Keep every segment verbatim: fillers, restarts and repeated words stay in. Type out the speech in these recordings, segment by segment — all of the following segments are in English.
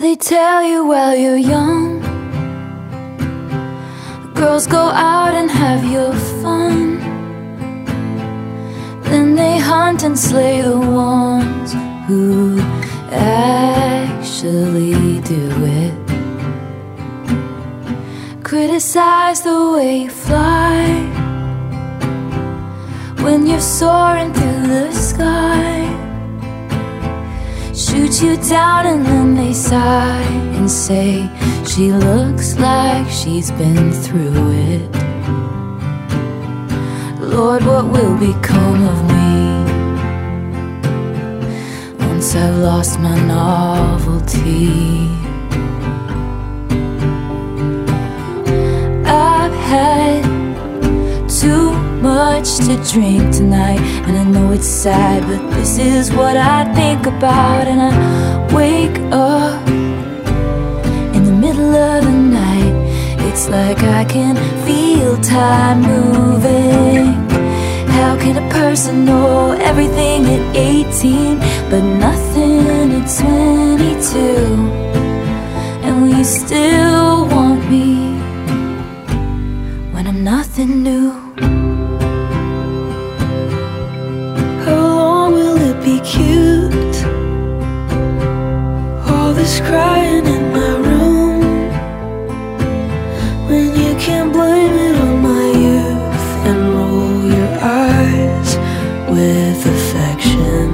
They tell you while you're young, girls go out and have your fun. Then they hunt and slay the ones who actually do it. Criticize the way you fly when you're soaring through the sky. Shoot you down and then they sigh and say, she looks like she's been through it. Lord, what will become of me once I've lost my novelty? I've had too much to drink tonight, and I know it's sad, but this is what I think about. And I wake up in the middle of the night, it's like I can feel time moving. How can a person know everything at eighteen but nothing at twenty-two? And will you still want me when I'm nothing new? How long will it be cute? All this crying in my room, when you can't blame it on my youth and roll your eyes with affection.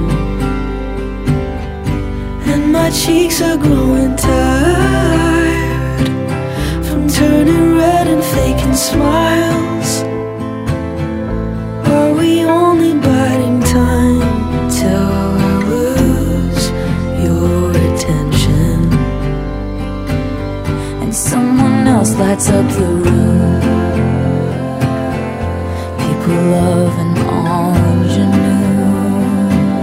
And my cheeks are growing tired from turning red and faking smiles. Are we only biding time till I lose your attention? And someone else lights up the room. People love an ingenue.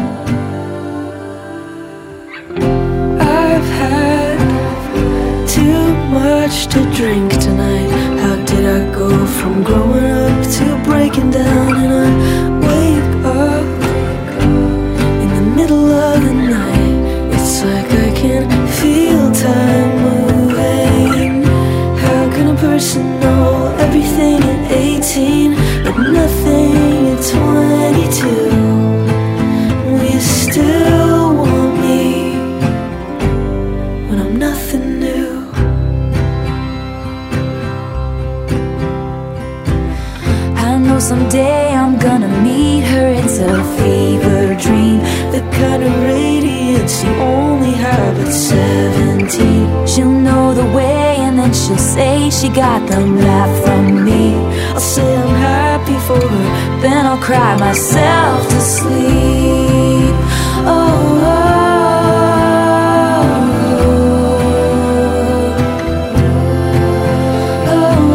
I've had too much to drink tonight. How did I go from growing up to breaking down? And I wake up in the middle of the night, it's like I can feel time moving. How can a person know everything at eighteen but nothing at twenty-two? Will you still want me when I'm nothing new? I know someday I'm gonna meet her. It's a fever dream, The kind of radiance you only have at seventeen. she'll know the way, and then she'll say she got the laugh from me. I'll say I'm happy for her, Then I'll cry myself to sleep. Oh, oh, oh,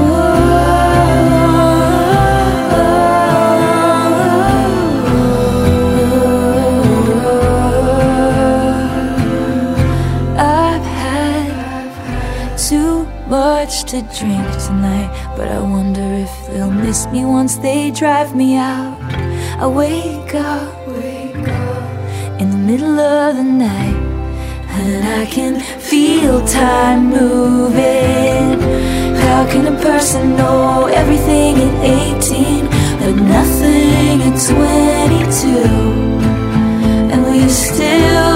oh. I've had too much to drink tonight, but I wonder if they'll miss me once they drive me out. I wake up, wake up in the middle of the night, and I can feel time moving. How can a person know everything at eighteen but nothing at twenty-two? And will you still